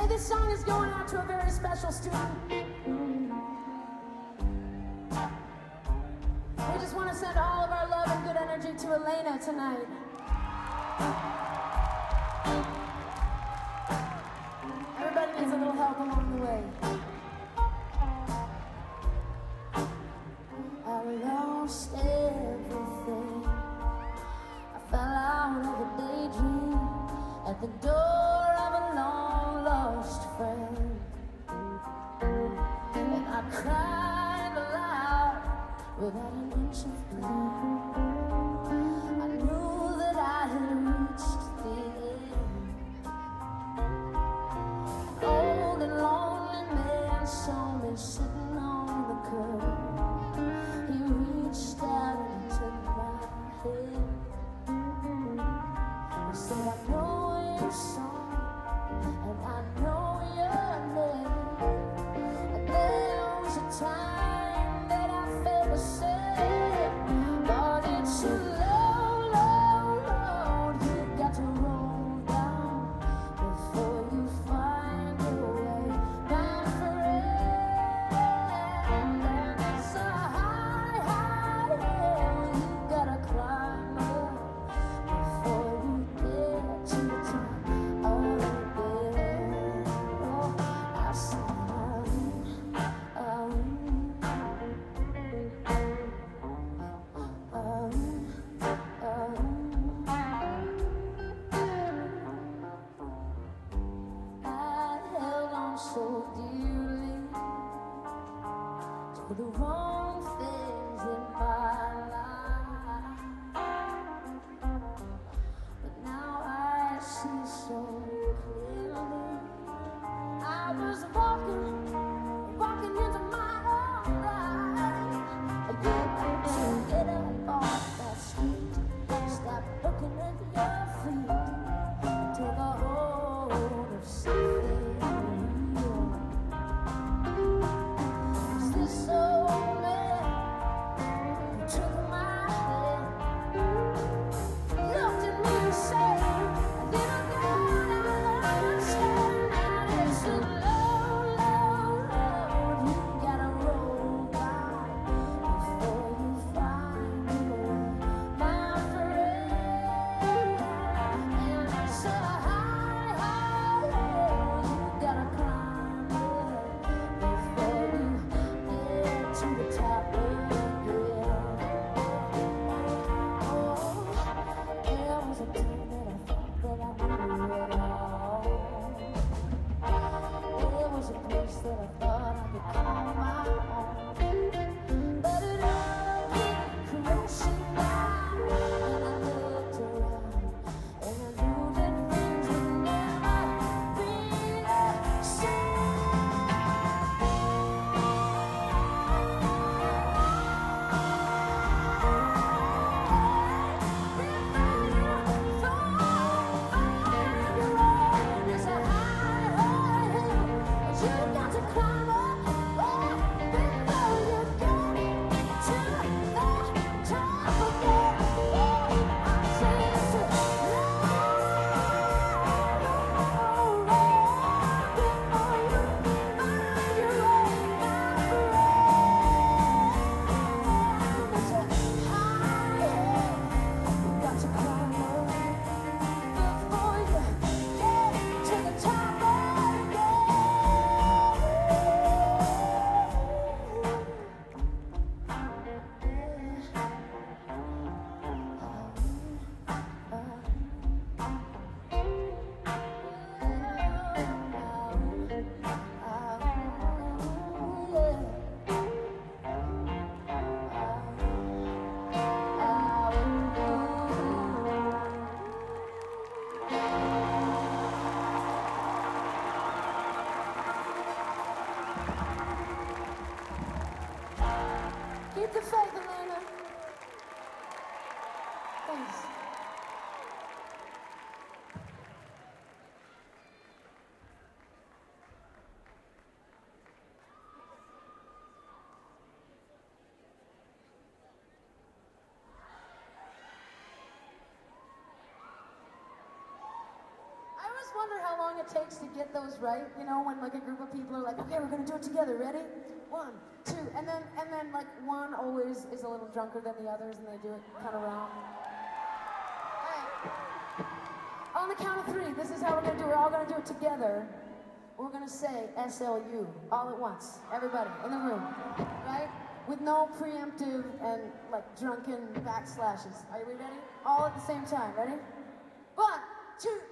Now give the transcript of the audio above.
This song is going out to a very special student. We just want to send all of our love and good energy to Elena tonight. Everybody needs a little help along the way. I lost everything. I fell out of a daydream at the door of a long-lost friend. And I cried aloud without an inch of blame. I knew that I had reached the end. An old and lonely man saw me sitting on the curb. He reached out and took my hand. He said, I know your song, and I know your name. And there was a time that I felt the same. But it's a low, low road you got to roll down before you find your way, my friend. And it's a high, high hill you gotta climb up before you get to the top of the hill. Oh, I said, I held on so dearly to the wrong things in my life, but now I see so clearly. I was walking into my own life. You got to get up off that street, stop looking at your feet, and take a hold of something real. 'Cause this old man long it takes to get those right? You know, when like a group of people are like, okay, we're gonna do it together. Ready? 1, 2, and then like one always is a little drunker than the others, and they do it kind of wrong. Hey, on the count of 3, this is how we're gonna do it. We're all gonna do it together. We're gonna say SLU all at once. Everybody in the room, right? With no preemptive and like drunken backslashes. Are we ready? All at the same time. Ready? 1, 2.